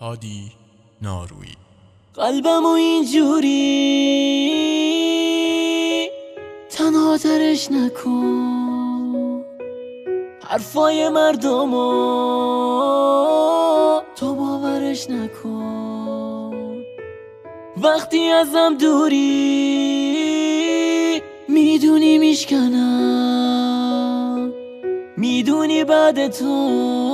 هادی نارویی. قلبمو اینجوری تنها ترش نکن، حرفای مردمو تو باورش نکن. وقتی ازم دوری میدونی میشکنم، میدونی بعد تو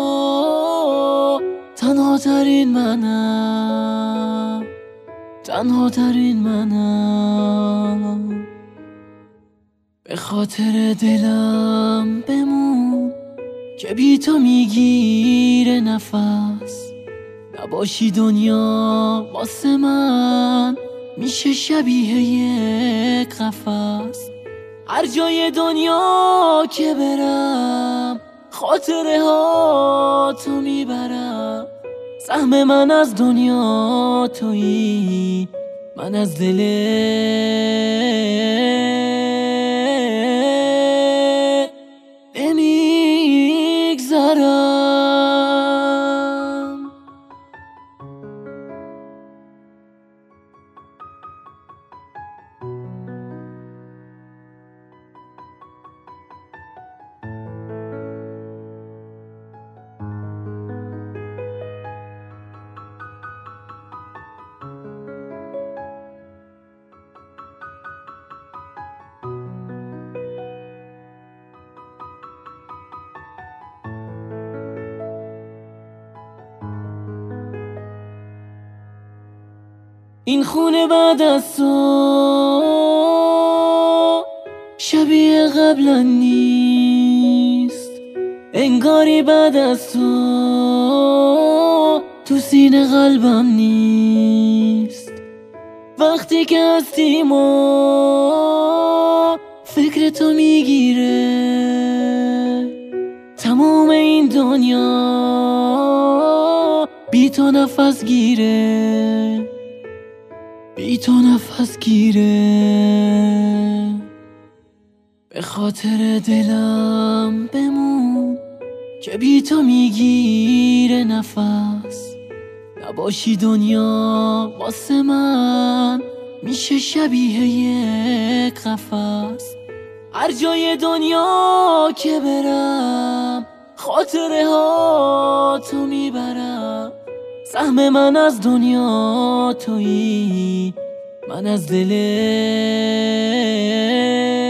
تنها ترین منم، تنها ترین منم. به خاطر دلم بمون که بی تو میگیره نفس، نباشی دنیا واسه من میشه شبیه یک قفس. هر جای دنیا که برم خاطره ها تو میبرم. سهم من از دنیا تویی، من از دلت نمیگذرم. این خونه بعد از تو شبیه قبلا نیست، انگاری بعد از تو سینه قلبم نیست. وقتی که هستیم و فکر تو میگیره تموم این دنیا، بی تو نفس گیره، بی تو نفس گیره. به خاطر دلم بمون که بی تو میگیره نفس، نباشی دنیا واسه من میشه شبیه یک قفس. هر جای دنیا که برم خاطره ها تو میبرم. سهم من از دنیا تویی، من از دلت